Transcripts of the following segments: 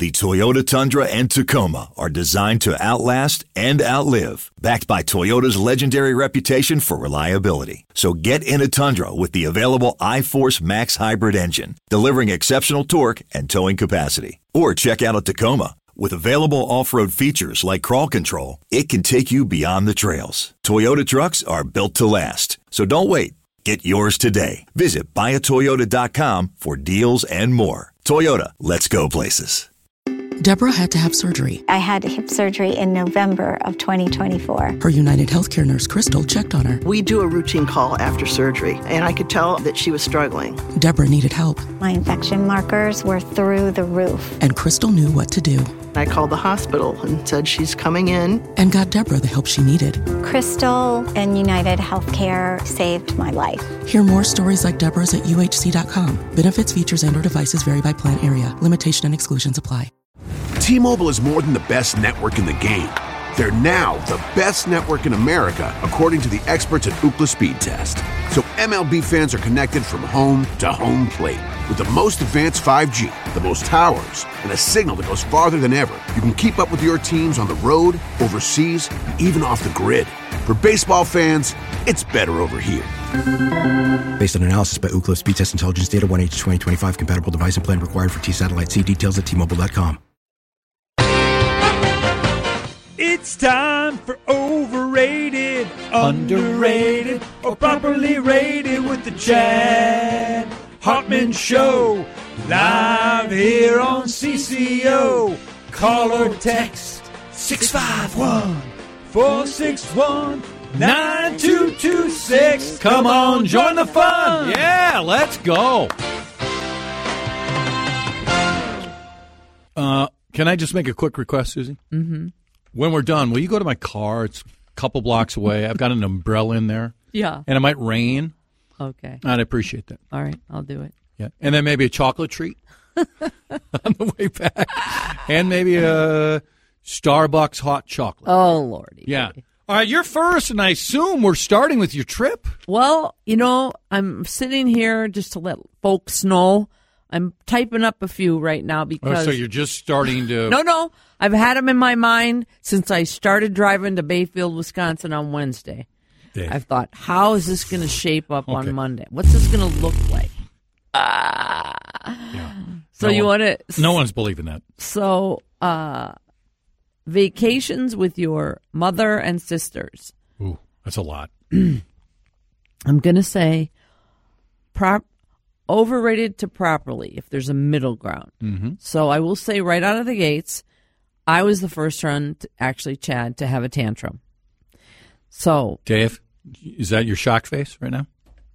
The Toyota Tundra and Tacoma are designed to outlast and outlive, backed by Toyota's legendary reputation for reliability. So get in a Tundra with the available iForce Max hybrid engine, delivering exceptional torque and towing capacity. Or check out a Tacoma. With available off-road features like crawl control, it can take you beyond the trails. Toyota trucks are built to last. So don't wait. Get yours today. Visit buyatoyota.com for deals and more. Toyota, let's go places. Deborah had to have surgery. I had hip surgery in November of 2024. Her United Healthcare nurse, Crystal, checked on her. We do a routine call after surgery, and I could tell that she was struggling. Deborah needed help. My infection markers were through the roof. And Crystal knew what to do. I called the hospital and said she's coming in. And got Deborah the help she needed. Crystal and United Healthcare saved my life. Hear more stories like Deborah's at uhc.com. Benefits, features, and/or devices vary by plan area. Limitation and exclusions apply. T-Mobile is more than the best network in the game. They're now the best network in America, according to the experts at Ookla Speed Test. So MLB fans are connected from home to home plate. With the most advanced 5G, the most towers, and a signal that goes farther than ever, you can keep up with your teams on the road, overseas, and even off the grid. For baseball fans, it's better over here. Based on analysis by Ookla Speed Test Intelligence Data, 1H2025 compatible device and plan required for T-Satellite. See details at T-Mobile.com. It's time for Overrated, Underrated, or Properly Rated with the Chad Hartman Show. Live here on CCO. Call or text 651-461-9226. Come on, join the fun. Yeah, let's go. Can I just make a quick request, Susie? Mm-hmm. When we're done, will you go to my car? It's a couple blocks away. I've got an umbrella in there. Yeah. And it might rain. Okay. I'd appreciate that. All right, I'll do it. Yeah. And then maybe a chocolate treat on the way back. And maybe a Starbucks hot chocolate. Oh, Lordy. Yeah. All right, you're first, and I assume we're starting with your trip. Well, I'm sitting here just to let folks know. I'm typing up a few right now because... Oh, so you're just starting to... No. I've had them in my mind since I started driving to Bayfield, Wisconsin on Wednesday. Dave. I've thought, how is this going to shape up on Monday? What's this going to look like? Yeah. So you want to... No one's believing that. So, vacations with your mother and sisters. Ooh, that's a lot. I'm going to say overrated to properly, if there's a middle ground. Mm-hmm. So I will say right out of the gates, I was the first one, Chad, to have a tantrum. So, Dave, is that your shock face right now?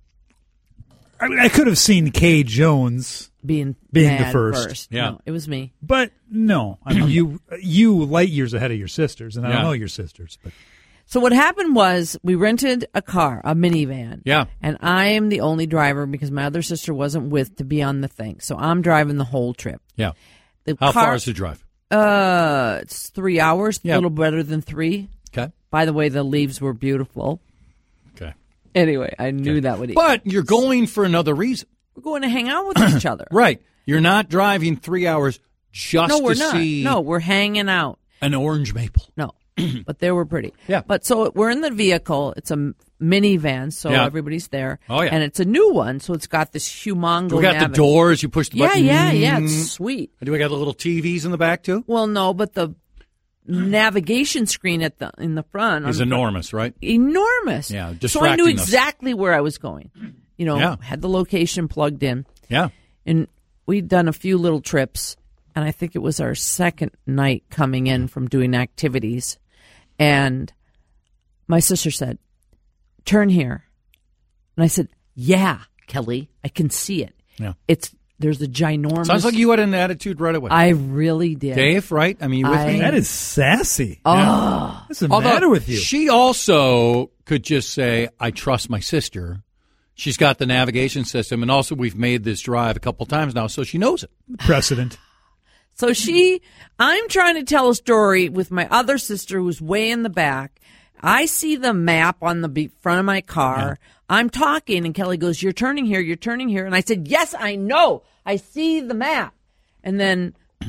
I could have seen Kay Jones being the first. Yeah. No, it was me. But no, I mean, you light years ahead of your sisters, and I don't know your sisters. But So what happened was we rented a car, a minivan. Yeah. And I am the only driver because my other sister wasn't with to be on the thing. So I'm driving the whole trip. Yeah. How far is the drive? It's 3 hours, Yeah. a little better than 3. Okay. By the way, the leaves were beautiful. Okay. Anyway, I knew that would. But you're going for another reson. We're going to hang out with each other. Right. You're not driving 3 hours just No, we're to not. see No, we're hanging out. an orange maple. No, but they were pretty. Yeah. But so we're in the vehicle. It's a minivan, so Yeah. everybody's there. Oh, yeah. And it's a new one, so it's got this humongous. We got the doors. You push the button. Yeah. It's sweet. Do we got the little TVs in the back too? Well, no, but the navigation screen in the front Is enormous, right? Enormous. Yeah, So I knew distracting us. exactly where I was going. Yeah. Had the location plugged in. Yeah. And we'd done a few little trips, and I think it was our second night coming in from doing activities. And my sister said, "Turn here." And I said, "Yeah, Kelly, I can see it. Yeah. There's a ginormous..." Sounds like you had an attitude right away. I really did. Dave, right? I mean, you with me? that is sassy. Oh. What's the matter with you? She also could just say, "I trust my sister." She's got the navigation system, and also we've made this drive a couple times now, so she knows it. Precedent. So I'm trying to tell a story with my other sister who's way in the back. I see the map on the front of my car. Yeah. I'm talking, and Kelly goes, "You're turning here, you're turning here." And I said, "Yes, I know. I see the map." And then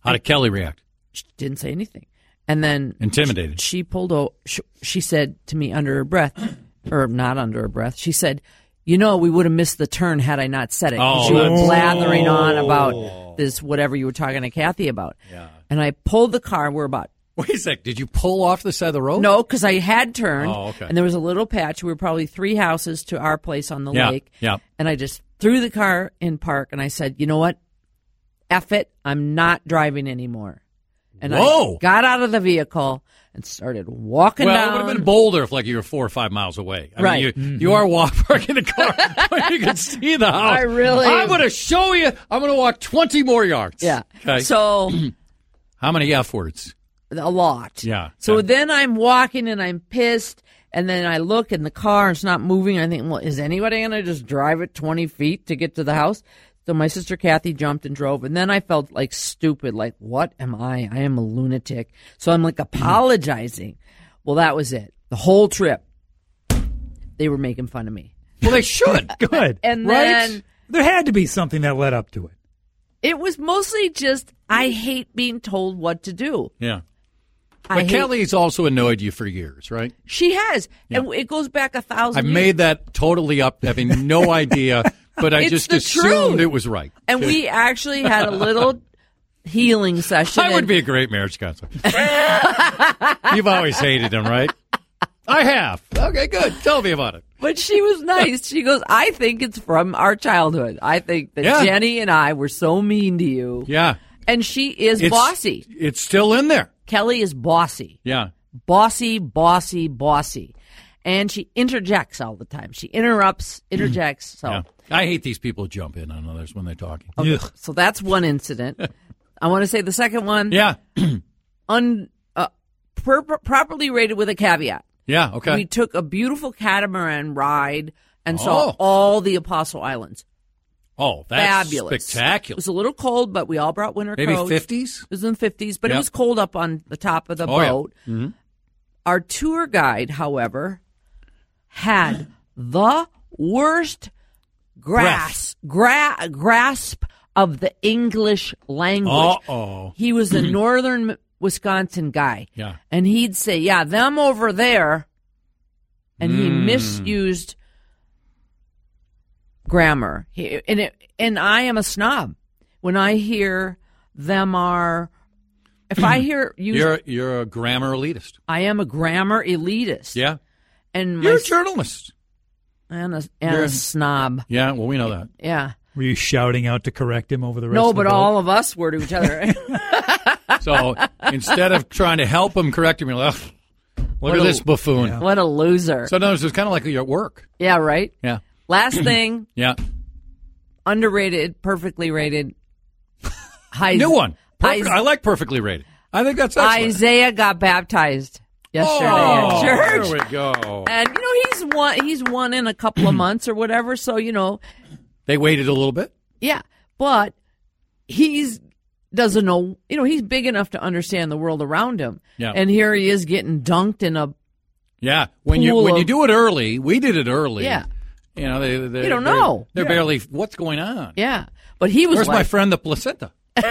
How did Kelly react? She didn't say anything. And then intimidated. She pulled over. She said to me under her breath, or not under her breath, she said, we would have missed the turn had I not said it. Oh, she was blathering on about this, whatever you were talking to Kathy about. Yeah. And I pulled the car. We're about. Wait a sec. Did you pull off the side of the road? No, because I had turned. Oh, okay. And there was a little patch. We were probably 3 houses to our place on the lake. Yeah. And I just threw the car in park, and I said, you know what? F it. I'm not driving anymore. And I got out of the vehicle and started walking down. Well, it would have been bolder if you were 4 or 5 miles away. I right. mean, you are parking the car when you can see the house. I'm going to show you. I'm going to walk 20 more yards. Yeah. Okay. So. How many F words? A lot. Yeah. So then I'm walking and I'm pissed. And then I look in the car and it's not moving. I think, well, is anybody going to just drive it 20 feet to get to the house? So my sister Kathy jumped and drove. And then I felt like stupid. Like, what am I? I am a lunatic. So I'm like apologizing. Well, that was it. The whole trip, they were making fun of me. Well, they should. Good. And right? then there had to be something that led up to it. It was mostly just, I hate being told what to do. Yeah. But Kelly's also annoyed you for years, right? She has. Yeah. And it goes back 1,000 I years. made that totally up, having no idea, but I just assumed it was right. And we actually had a little healing session. I would be a great marriage counselor. You've always hated him, right? I have. Okay, good. Tell me about it. But she was nice. She goes, I think it's from our childhood. I think that Jenny and I were so mean to you. Yeah. And she is bossy. It's still in there. Kelly is bossy. Yeah. Bossy, bossy, bossy. And she interjects all the time. She interjects. So yeah. I hate these people who jump in on others when they're talking. Okay. So that's one incident. I want to say the second one. Yeah. Properly rated with a caveat. Yeah, okay. We took a beautiful catamaran ride and saw all the Apostle Islands. Oh, that's fabulous. Spectacular. It was a little cold, but we all brought winter Maybe coats. 50s? It was in the 50s, but it was cold up on the top of the boat. Yeah. Mm-hmm. Our tour guide, however, had the worst grasp of the English language. Uh-oh. He was a northern Wisconsin guy. Yeah. And he'd say, yeah, them over there. And he misused grammar. And I am a snob. When I hear them are, if I hear you're a grammar elitist. I am a grammar elitist. Yeah. And you're a journalist. And a snob. Yeah, well, we know that. Yeah. Were you shouting out to correct him over the rest of the No, but boat? all of us were to each other. So instead of trying to help him, correct him, you're like, look at this buffoon. Yeah. What a loser. Sometimes it's kind of like you're at work. Yeah, right? Yeah. Last thing. Yeah. Underrated, perfectly rated. New one. I like perfectly rated. I think that's excellent. Isaiah got baptized yesterday at church. There we go. And, he's won in a couple of months or whatever, so, They waited a little bit? Yeah, but doesn't know, he's big enough to understand the world around him. Yeah. And here he is getting dunked in a when you do it early, we did it early. Yeah. They you don't know. They're barely, what's going on? Yeah. But he was Where's my friend the placenta? He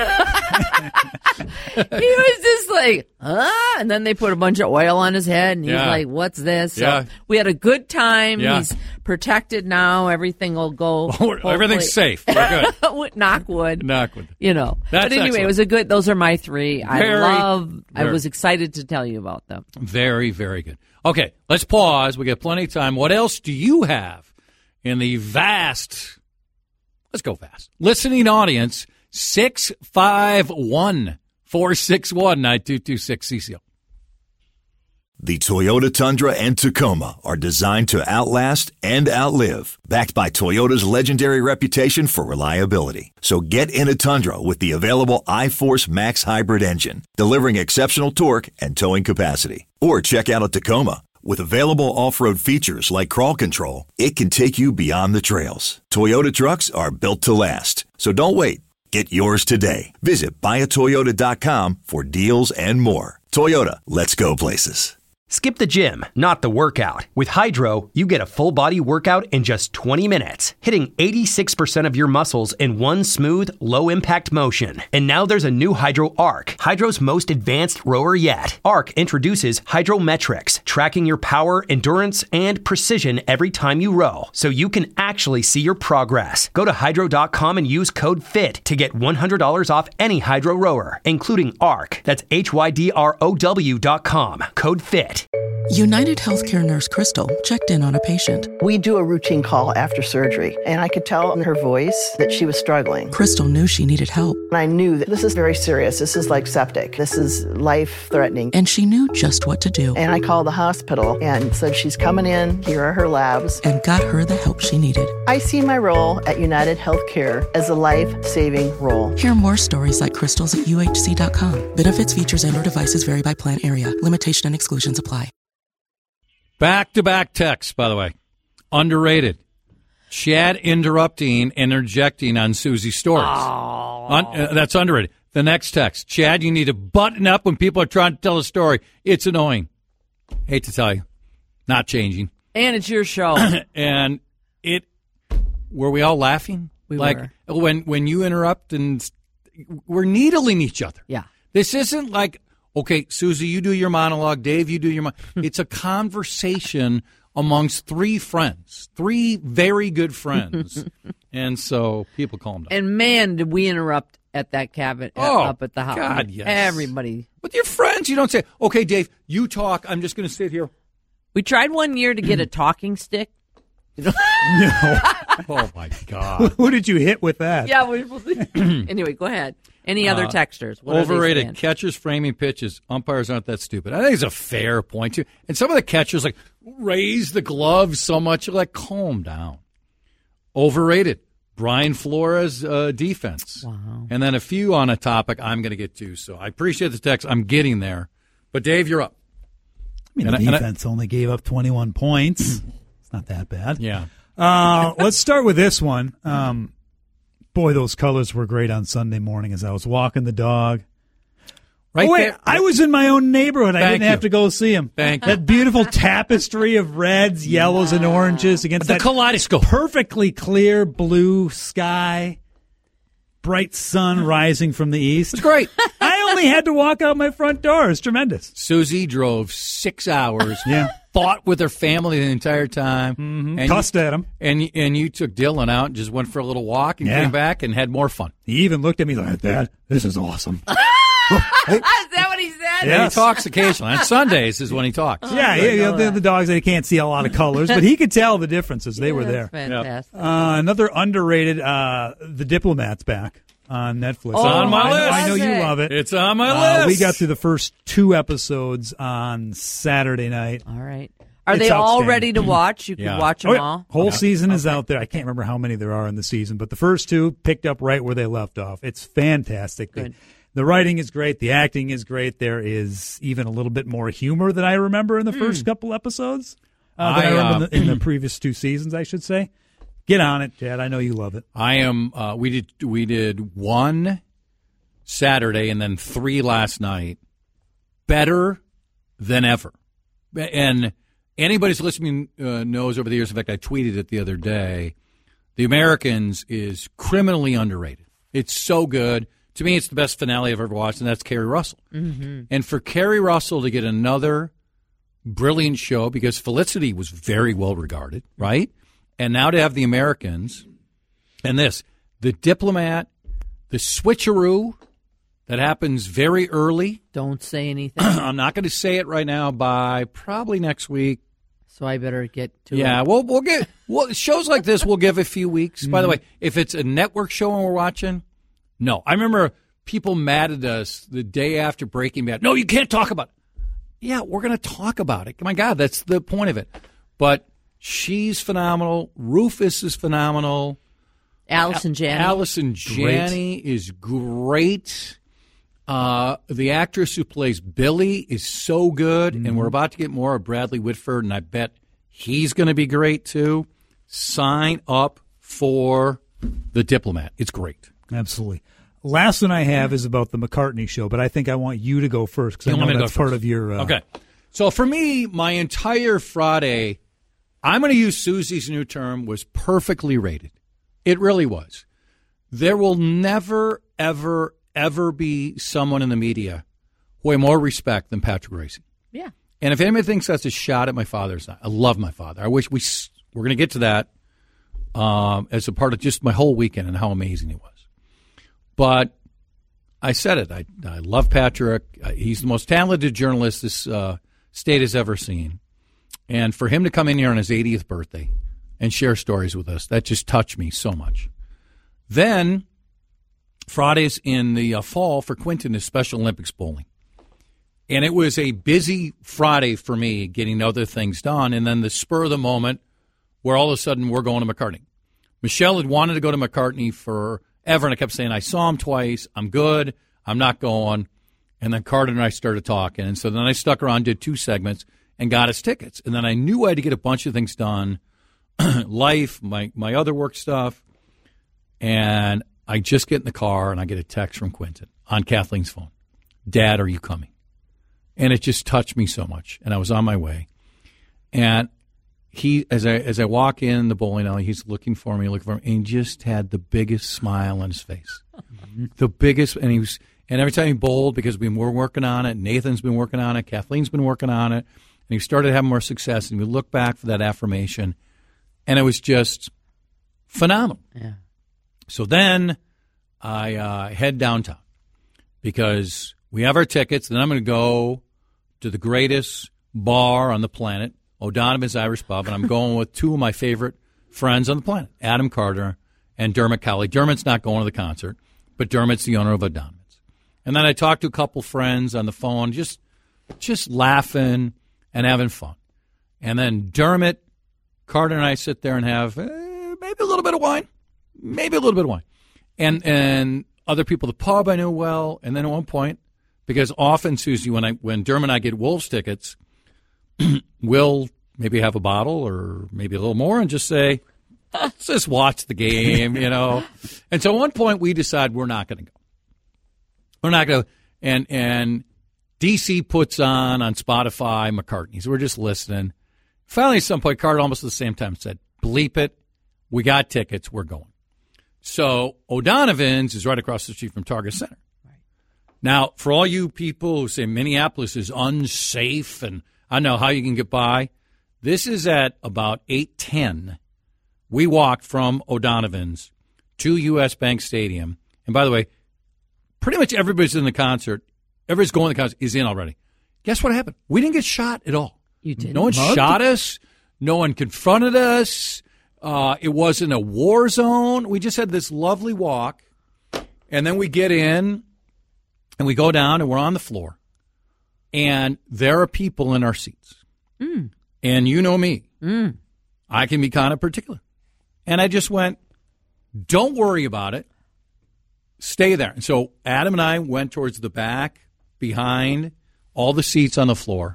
was just like, and then they put a bunch of oil on his head, and he's like, what's this? So we had a good time. Yeah. He's protected now. Everything will go. Everything's safe. We're good. Knock wood. Knock wood. But anyway, excellent. It was those are my three. I was excited to tell you about them. Very, very good. Okay, let's pause. We got plenty of time. What else do you have in the vast, let's go fast, listening audience? 651-461-9226 CCO. The Toyota Tundra and Tacoma are designed to outlast and outlive, backed by Toyota's legendary reputation for reliability. So get in a Tundra with the available iForce Max hybrid engine, delivering exceptional torque and towing capacity. Or check out a Tacoma. With available off-road features like crawl control, it can take you beyond the trails. Toyota trucks are built to last. So don't wait. Get yours today. Visit buyatoyota.com for deals and more. Toyota, let's go places. Skip the gym, not the workout. With Hydro, you get a full-body workout in just 20 minutes, hitting 86% of your muscles in one smooth, low-impact motion. And now there's a new Hydro Arc, Hydro's most advanced rower yet. Arc introduces Hydrometrics, tracking your power, endurance, and precision every time you row, so you can actually see your progress. Go to Hydro.com and use code FIT to get $100 off any Hydro rower, including Arc. That's HYDROW.com. Code FIT. United Healthcare nurse Crystal checked in on a patient. We do a routine call after surgery, and I could tell in her voice that she was struggling. Crystal knew she needed help. I knew that this is very serious. This is like septic. This is life-threatening. And she knew just what to do. And I called the hospital and said, she's coming in. Here are her labs. And got her the help she needed. I see my role at United Healthcare as a life-saving role. Hear more stories like Crystal's at UHC.com. Benefits, features, and/or devices vary by plan area. Limitation and exclusions apply. Back-to-back texts, by the way. Underrated. Chad interjecting on Susie's stories. That's underrated. The next text. Chad, you need to button up when people are trying to tell a story. It's annoying. Hate to tell you. Not changing. And it's your show. And were we all laughing? We were. Like when you interrupt and we're needling each other. Yeah. This isn't like, okay, Susie, you do your monologue. Dave, you do your monologue. It's a conversation amongst three friends, three very good friends. And so people calm down. And man, did we interrupt at that cabin up at the house. God, yes. Everybody. With your friends, you don't say, okay, Dave, you talk. I'm just going to sit here. We tried one year to get a talking stick. No. Oh, my God. Who did you hit with that? Yeah. Anyway, go ahead. Any other texters? What overrated catchers framing pitches. Umpires aren't that stupid. I think it's a fair point, too. And some of the catchers, like, raise the gloves so much. You're like, calm down. Overrated. Brian Flores' defense. Wow. And then a few on a topic I'm going to get to. So I appreciate the text. I'm getting there. But, Dave, you're up. I mean, the defense only gave up 21 points. It's not that bad. Yeah. Let's start with this one. Boy, those colors were great on Sunday morning as I was walking the dog. Right there. I was in my own neighborhood. I didn't have to go see him. Thank you. That beautiful tapestry of reds, yellows, and oranges against the that kaleidoscope. Perfectly clear blue sky. Bright sun rising from the east. It's great. I only had to walk out my front door. It's tremendous. Susie drove 6 hours. Yeah. Fought with her family the entire time. Mm-hmm. And cussed at him. And you took Dylan out and just went for a little walk and came back and had more fun. He even looked at me like, Dad, this is awesome. Is that what he said? Yeah, he talks occasionally. On Sundays is when he talks. The dogs, they can't see a lot of colors, but he could tell the differences. They were there. Fantastic. Another underrated, The Diplomat's back on Netflix. It's on my list. I know you love it. It's on my list. We got through the first 2 episodes on Saturday night. All right. Are they all ready to watch? You can watch them all? Whole season is out there. I can't remember how many there are in the season, but the first 2 picked up right where they left off. It's fantastic. Good. The writing is great. The acting is great. There is even a little bit more humor than I remember in the first couple episodes. I remember in the previous 2 seasons, I should say. Get on it, Chad. I know you love it. I am. We did 1 Saturday and then 3 last night. Better than ever. And anybody who's listening knows over the years. In fact, I tweeted it the other day. The Americans is criminally underrated. It's so good. To me, it's the best finale I've ever watched, and that's Kerry Russell. Mm-hmm. And for Kerry Russell to get another brilliant show, because Felicity was very well regarded, right? And now to have the Americans, and the Diplomat, the switcheroo that happens very early. Don't say anything. I'm not going to say it right now. By probably next week. So I better get to it. Yeah, we'll get shows like this. We'll give a few weeks. By the way, if it's a network show and we're watching. No, I remember people mad at us the day after Breaking Bad. No, you can't talk about it. Yeah, we're going to talk about it. My God, that's the point of it. But she's phenomenal. Rufus is phenomenal. Allison Janney is great. The actress who plays Billy is so good, and we're about to get more of Bradley Whitford, and I bet he's going to be great too. Sign up for The Diplomat. It's great. Absolutely. Last one I have is about the McCartney show, but I think I want you to go first because I know that's part of your. Okay. So for me, my entire Friday, I'm going to use Susie's new term, was perfectly rated. It really was. There will never, ever, ever be someone in the media who I more respect than Patrick Racing. Yeah. And if anybody thinks that's a shot at my father, it's not. I love my father. I wish we're going to get to that as a part of just my whole weekend and how amazing he was. But I said it. I love Patrick. He's the most talented journalist this state has ever seen. And for him to come in here on his 80th birthday and share stories with us, that just touched me so much. Then Fridays in the fall for Quentin is Special Olympics bowling. And it was a busy Friday for me getting other things done. And then the spur of the moment where all of a sudden we're going to McCartney. Michelle had wanted to go to McCartney forever, and I kept saying, I saw him twice. I'm good. I'm not going. And then Carter and I started talking. And so then I stuck around, did 2 segments, and got us tickets. And then I knew I had to get a bunch of things done, life, my other work stuff. And I just get in the car, and I get a text from Quentin on Kathleen's phone. Dad, are you coming? And it just touched me so much. And I was on my way. And he, as I walk in the bowling alley, he's looking for me, and he just had the biggest smile on his face. The biggest, and every time he bowled, because we've been working on it, Nathan's been working on it, Kathleen's been working on it, and he started having more success, and we look back for that affirmation, and it was just phenomenal. Yeah. So then I head downtown because we have our tickets. Then I'm going to go to the greatest bar on the planet, O'Donovan's Irish Pub, and I'm going with 2 of my favorite friends on the planet, Adam Carter and Dermot Cowley. Dermot's not going to the concert, but Dermot's the owner of O'Donovan's. And then I talked to a couple friends on the phone, just laughing and having fun. And then Dermot, Carter, and I sit there and have maybe a little bit of wine. And other people at the pub I knew well. And then at one point, because often, Susie, when Dermot and I get Wolves tickets, we'll maybe have a bottle or maybe a little more and just say, let's just watch the game, And so at one point we decide we're not going to go. We're not going to. And DC puts on Spotify McCartney. So we're just listening. Finally, at some point, Carter almost at the same time said, bleep it. We got tickets. We're going. So O'Donovan's is right across the street from Target Center. Right. Now, for all you people who say Minneapolis is unsafe and I don't know how you can get by, this is at about 8:10. We walked from O'Donovan's to U.S. Bank Stadium. And by the way, pretty much everybody's in the concert. Everybody's going to the concert is in already. Guess what happened? We didn't get shot at all. You didn't? No one shot us. No one confronted us. It wasn't a war zone. We just had this lovely walk. And then we get in and we go down and we're on the floor. And there are people in our seats. Mm. And you know me. Mm. I can be kind of particular. And I just went, don't worry about it. Stay there. And so Adam and I went towards the back, behind all the seats on the floor.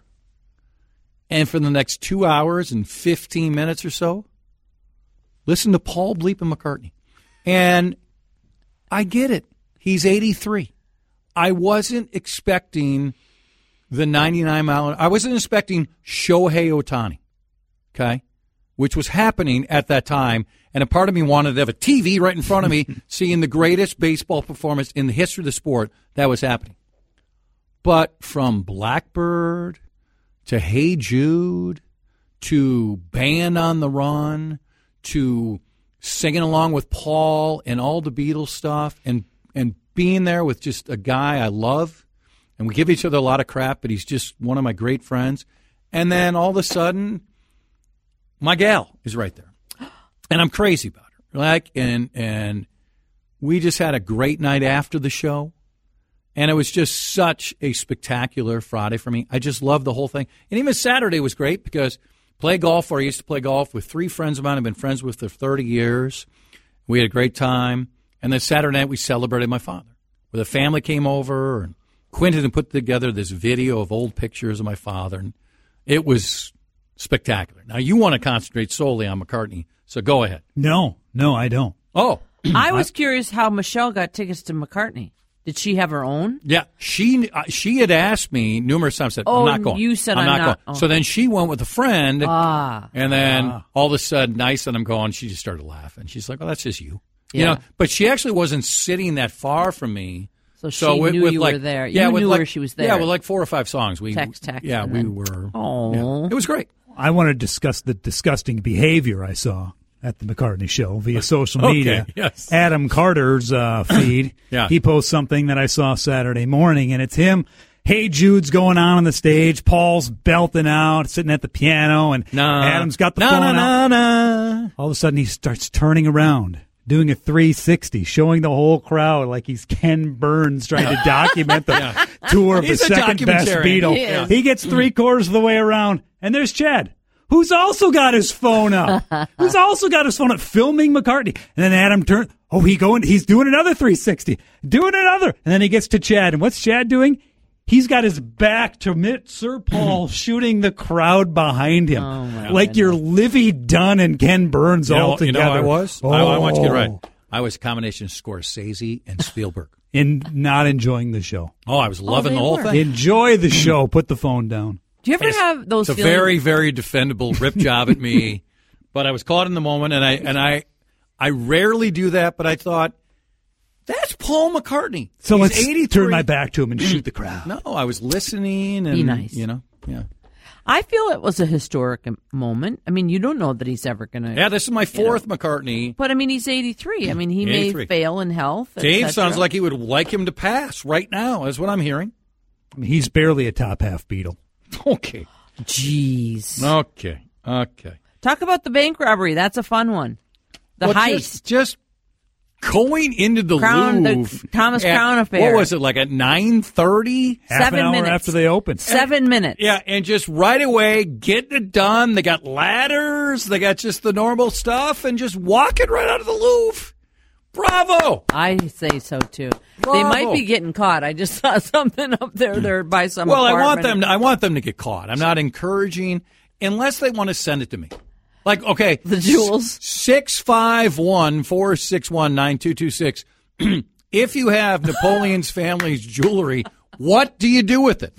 And for the next 2 hours and 15 minutes or so, listen to Paul bleeping McCartney. And I get it. He's 83. I wasn't expecting the 99-mile. I wasn't expecting Shohei Ohtani, okay, which was happening at that time. And a part of me wanted to have a TV right in front of me seeing the greatest baseball performance in the history of the sport that was happening. But from Blackbird to Hey Jude to Band on the Run to singing along with Paul and all the Beatles stuff and being there with just a guy I love, and we give each other a lot of crap, but he's just one of my great friends. And then all of a sudden, my gal is right there. And I'm crazy about her. And we just had a great night after the show. And it was just such a spectacular Friday for me. I just loved the whole thing. And even Saturday was great because I used to play golf with 3 friends of mine I've been friends with for 30 years. We had a great time. And then Saturday night we celebrated my father, where the family came over and Quentin put together this video of old pictures of my father. And it was spectacular. Now, you want to concentrate solely on McCartney, so go ahead. No, I don't. Oh. I was curious how Michelle got tickets to McCartney. Did she have her own? Yeah, she had asked me numerous times. Said, I'm not going. You said I'm not not. going. So then she went with a friend, and then Ah. all of a sudden, I said I'm going. She just started laughing. She's like, "Well, that's just you." Yeah. You know, but she actually wasn't sitting that far from me. So she knew you were there. You knew where she was there. Yeah, with like 4 or 5 songs. Text. Yeah, and we then- were. Oh, yeah. It was great. I want to discuss the disgusting behavior I saw at the McCartney show via social media. Okay, yes. Adam Carter's feed. Yeah. He posts something that I saw Saturday morning, and it's him. Hey Jude's going on the stage. Paul's belting out, sitting at the piano, and Adam's got the phone out. All of a sudden, he starts turning around, doing a 360, showing the whole crowd like he's Ken Burns trying to document the tour of He's the a second best documentarian. Beatle. He gets 3/4 of the way around, and there's Chad, who's also got his phone up. Filming McCartney. And then Adam turns. He's doing another 360, doing another. And then he gets to Chad. And what's Chad doing? He's got his back to Sir Paul, shooting the crowd behind him. Oh, my like goodness. you're Livy Dunn and Ken Burns all together. You know I was? Oh. I want you to get it right. I was a combination of Scorsese and Spielberg. In not enjoying the show. Oh, I was loving they the whole were. thing. Enjoy the show. Put the phone down. Do you ever have those It's a feelings? very, very defendable rip job at me, but I was caught in the moment, and I rarely do that. But I thought, that's Paul McCartney. So He's let's 83. turn my back to him and shoot the crowd. No, I was listening and Be nice. Yeah. I feel it was a historic moment. I mean, you don't know that he's ever going to. Yeah, this is my fourth McCartney. But I mean, he's 83. I mean, he may 83. fail in health. Dave et cetera. sounds like he would like him to pass right now. That's what I'm hearing. I mean, he's barely a top half Beatle. Okay. Jeez. Okay. Talk about the bank robbery. That's a fun one. The Well, heist. Just going into the Crown- the Louvre. Thomas at- Crown affair. What was it, like at 9:30? Half 7 an hour minutes. after they opened. 7 minutes. Yeah, and just right away getting it done. They got ladders. They got just the normal stuff and just walking right out of the Louvre. Bravo. I say so too. Bravo. They might be getting caught. I just saw something up there by some. Well, I apartment. want them to get caught. I'm not encouraging unless they want to send it to me. Like, okay, The jewels. 651-461-9226. If you have Napoleon's family's jewelry, what do you do with it?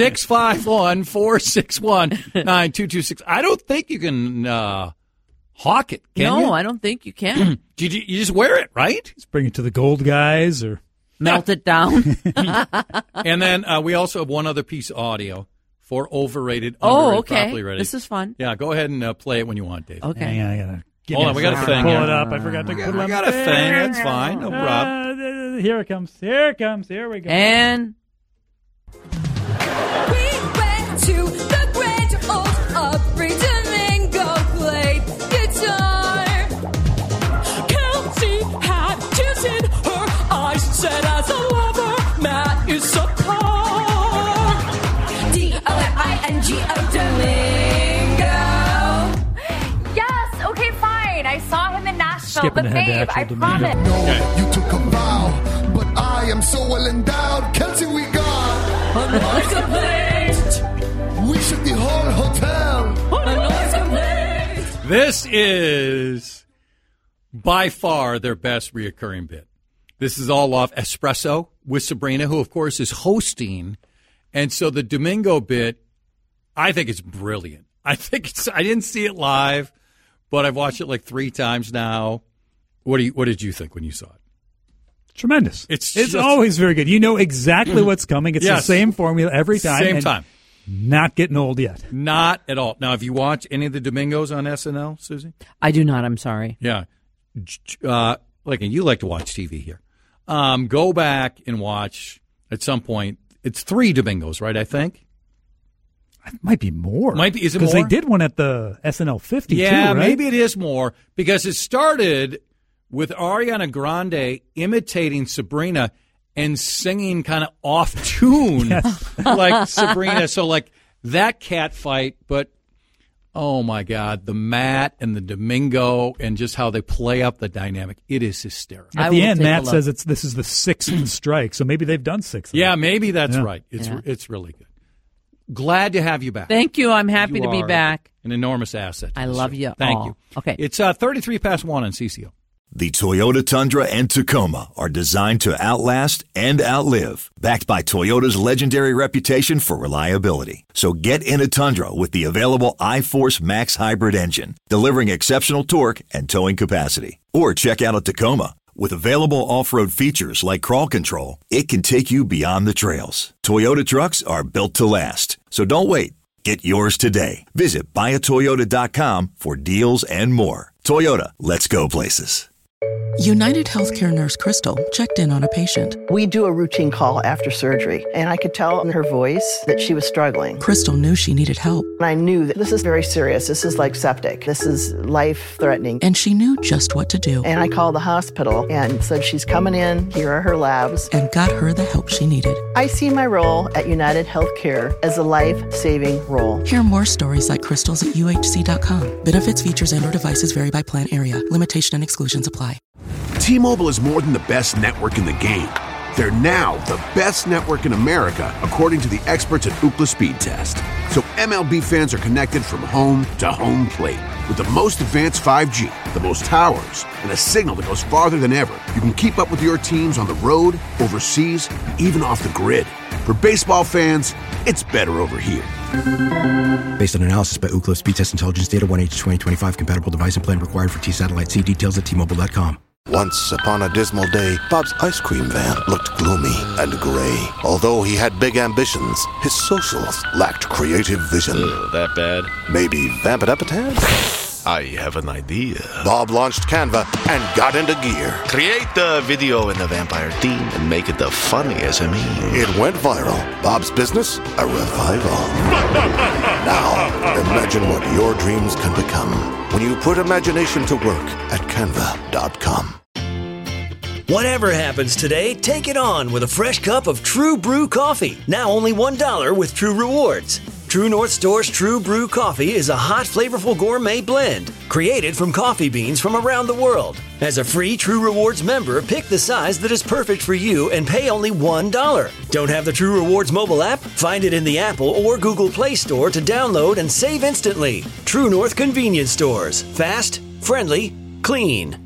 651-461-9226. I don't think you can hawk it, can you? No, I don't think you can. You just wear it, right? Let's bring it to the gold guys or Melt it down. And then we also have one other piece of audio for overrated, Oh, underrated, okay. properly rated. This is fun. Yeah, go ahead and play it when you want, Dave. Okay. hang on, I gotta get Hold my on, we got a phone. thing Pull here. it up. I forgot to put it on I got the a thing. That's fine. No problem. Here it comes. Here it comes. Here we go. And We went to the Grand Old Opry. Domingo played guitar. Kelsey had tears in her eyes. Said as a lover, Matt is a car. D-O-M-I-N-G-O Domingo. Yes, okay, fine. I saw him in Nashville, Skipping but ahead to babe, I actual Domingo. promise. You took a vow, but I am so well endowed. Kelsey, we got A noise complaint. we should the whole hotel. A noise complaint. This is by far their best reoccurring bit. This is all off Espresso with Sabrina, who, of course, is hosting. And so the Domingo bit, I think it's brilliant. I didn't see it live, but I've watched it like 3 times now. What did you think when you saw it? Tremendous. It's It's just- always very good. You know exactly what's coming. It's Yes. the same formula every time. Same and time. Not getting old yet. Not at all. Now, have you watched any of the Domingos on SNL, Susie? I do not. I'm sorry. Yeah. Like, and you like to watch TV here. Go back and watch at some point. It's 3 Domingos, right? I think. It might be more. Might be. Is it Because more? they did one at the SNL 50 Yeah, too, right? maybe it is more because it started with Ariana Grande imitating Sabrina and singing kind of off tune like Sabrina. So like that cat fight, but oh my God, the Matt and the Domingo and just how they play up the dynamic. It is hysterical. At the end, Matt says this is the 6th strike, so maybe they've done 6 of Yeah, them. maybe that's Yeah. right. It's Yeah. it's really good. Glad to have you back. Thank you. I'm happy You to be are back. An enormous asset. to I this love show. you Thank all. you. Okay. It's 33 past 1 on CCO. The Toyota Tundra and Tacoma are designed to outlast and outlive, backed by Toyota's legendary reputation for reliability. So get in a Tundra with the available iForce Max hybrid engine, delivering exceptional torque and towing capacity. Or check out a Tacoma. With available off-road features like crawl control, it can take you beyond the trails. Toyota trucks are built to last, so don't wait. Get yours today. Visit buyatoyota.com for deals and more. Toyota, let's go places. United Healthcare nurse Crystal checked in on a patient. We do a routine call after surgery, and I could tell in her voice that she was struggling. Crystal knew she needed help. And I knew that this is very serious. This is like septic. This is life-threatening. And she knew just what to do. And I called the hospital and said, she's coming in. Here are her labs. And got her the help she needed. I see my role at United Healthcare as a life-saving role. Hear more stories like Crystal's at UHC.com. Benefits, features, and/or devices vary by plan area. Limitation and exclusions apply. T-Mobile is more than the best network in the game. They're now the best network in America, according to the experts at Ookla Speed Test. So MLB fans are connected from home to home plate. With the most advanced 5G, the most towers, and a signal that goes farther than ever, you can keep up with your teams on the road, overseas, and even off the grid. For baseball fans, it's better over here. Based on analysis by Ookla Speed Test Intelligence Data 1H2025 compatible device and plan required for T-Satellite. See details at T-Mobile.com. Once upon a dismal day, Bob's ice cream van looked gloomy and gray. Although he had big ambitions, his socials lacked creative vision. That bad? Maybe vamp it up a tad? I have an idea. Bob launched Canva and got into gear. Create the video in the vampire theme and make it the funniest SME. It went viral. Bob's business, a revival. Now, imagine what your dreams can become when you put imagination to work at Canva.com. Whatever happens today, take it on with a fresh cup of True Brew coffee. Now only $1 with True Rewards. True North Store's True Brew coffee is a hot, flavorful gourmet blend created from coffee beans from around the world. As a free True Rewards member, pick the size that is perfect for you and pay only $1. Don't have the True Rewards mobile app? Find it in the Apple or Google Play Store to download and save instantly. True North Convenience Stores. Fast, friendly, clean.